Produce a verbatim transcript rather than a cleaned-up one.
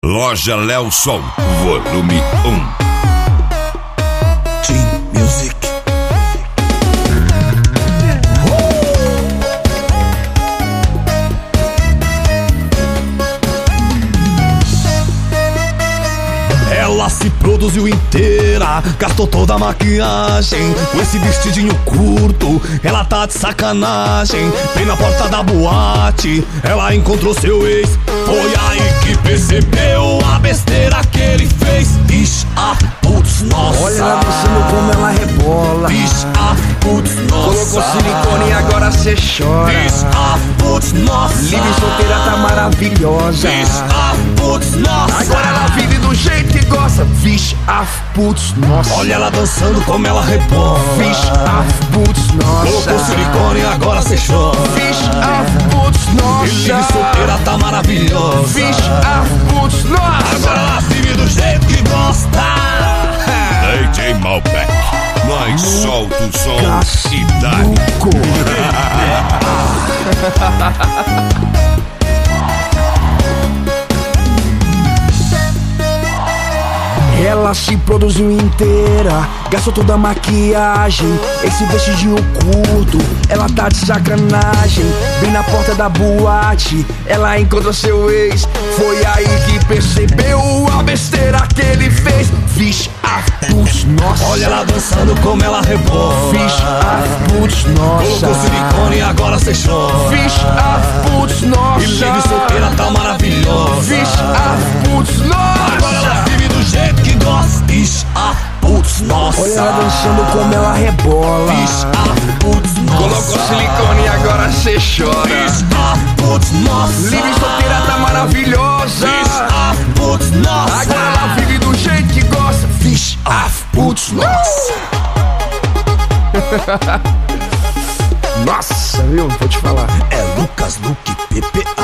Loja Léo Som, volume um. Team Music. Ela se produziu inteira, gastou toda a maquiagem. Com esse vestidinho curto, ela tá de sacanagem. Bem na porta da boate, ela encontrou seu ex. Foi aí que percebeu a besteira que ele fez. Ixi, ah, putz, nossa. Olha ela dançando como ela rebola. Ixi, ah, putz, nossa. Colocou silicone e agora cê chora. Ixi, ah, putz, nossa. Livre solteira tá maravilhosa. Ixi, ah, putz, nossa. Agora ela vive do jeito que gosta. Vixe, ah, putz, nossa. Olha ela dançando como ela rebola. Vixe, ah, putz, nossa. Colocou silicone e agora cê chora. Vixe, ah, putz, nossa. E livre solteira tá maravilhosa. Vixe, ah, putz, nossa. Agora ela vive do jeito que gosta. D J Malbec, nós solta o som e dá. Ela se produziu inteira, gastou toda a maquiagem. Esse vestidinho curto, ela tá de sacanagem. Bem na porta da boate, ela encontrou seu ex. Foi aí que percebeu a besteira que ele fez. Vixe, ah, putz, nossa. Olha ela dançando como ela rebola. Vixe, ah, putz, nossa. Colocou silicone e agora cê chora. Vixe, ah, putz, nossa. E livre solteira tá maravilhosa. Vixe, ah, putz, nossa. Agora ela vive do jeito que gosta. Ixi, ah, putz, nossa. Olha ela dançando como ela rebola. Ixi, ah, putz, nossa. Colocou silicone e agora cê chora. Ixi, ah, putz, nossa. Livre solteira tá maravilhosa. Ixi, ah, putz, nossa. Agora ela vive do jeito que gosta. Vixe, ah, putz, nossa. Uh! Nossa, viu? Vou te falar. É Lucas Luque P P A.